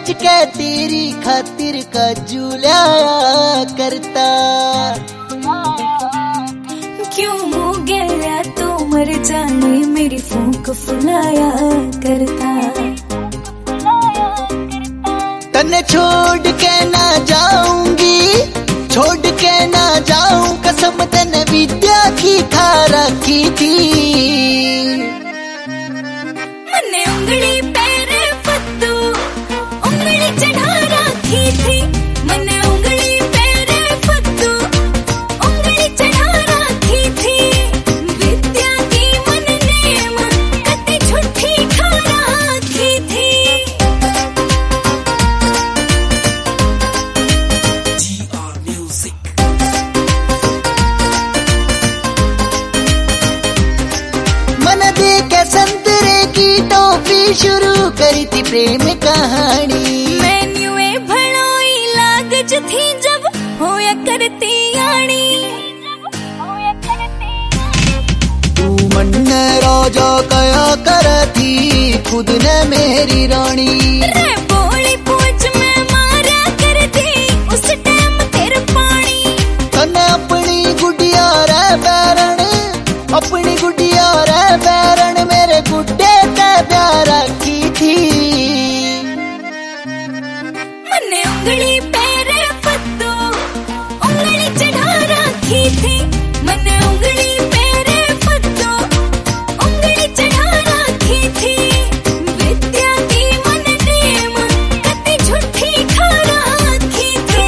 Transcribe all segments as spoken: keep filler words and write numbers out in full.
बेच के तेरी खातिर काजू लाया करता। क्यों हो गया तो मर जाने मेरी फूंक फुलाया करता। तन्ने छोड़ के ना जाऊंगी, छोड़ के ना जाऊं, कसम तन्ने विद्या की खा रखी थी। मन्ने उंगली पैरे फद्दू उंगली चढ़ा रखी थी। मन्ने उंगली पैरे फद्दू उंगली चढ़ा रखी थी। विद्या की मन नेम कति झूठी खा रखी थी। मन दे के संतरे की टोपी शुरू करी थी प्रेम कहानी। मैं न्यूए भलोई लागज थी जब होया करती आनी। तू मन राजा कया कर थी खुद ने मेरी रानी। रे बोली पूछ में मारा कर दी उस टाइम तेरे पानी। तने अपनी गुडिया रे बैरण, अपनी गुडिया रे बैरण मेरे गुड्डे ते प्यार रखी थी। मन्ने उंगली पैरे फद्दू उंगली चढ़ा रखी थी। मन्ने उंगली पैरे फद्दू उंगली चढ़ा रखी थी। विद्या की मन नेम कति झूठी खा रखी थी।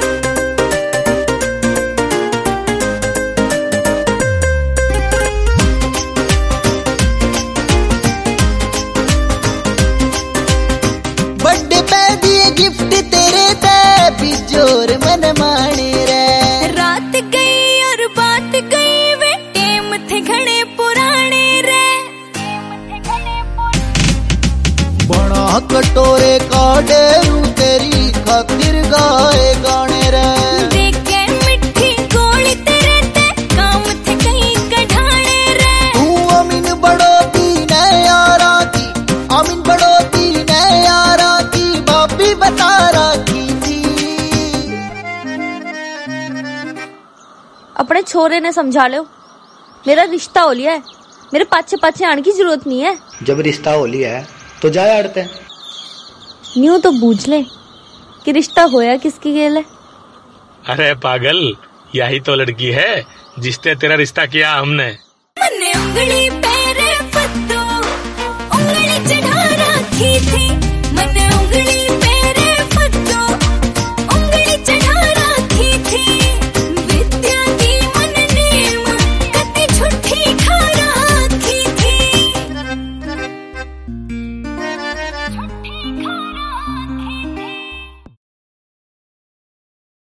बर्थडे पे दिए गिफ्ट तेरे ते बिजोर मन माने रे। रात गई और बात गई वे टेम थे घने पुराने रे। बड़ा कटोरे काटे रू तेरी खातिर गाए गाने रे। देखे मिठी गोली तेरे ते काम थे कहीं कढ़ाने रे। तू अमीन बड़ोती ने यारा की, अमीन बड़ोती ने यारा की भाभी बता रखी थी। अपने छोरे ने समझा लो, मेरा रिश्ता हो लिया है, मेरे पाछे पाछे आने की जरूरत नहीं है। जब रिश्ता हो लिया है तो जाए अड़ते। न्यू तो बूझ ले कि रिश्ता होया किसकी गेल है। अरे पागल, यही तो लड़की है जिसने तेरा रिश्ता किया हमने। मन्ने उंगली पे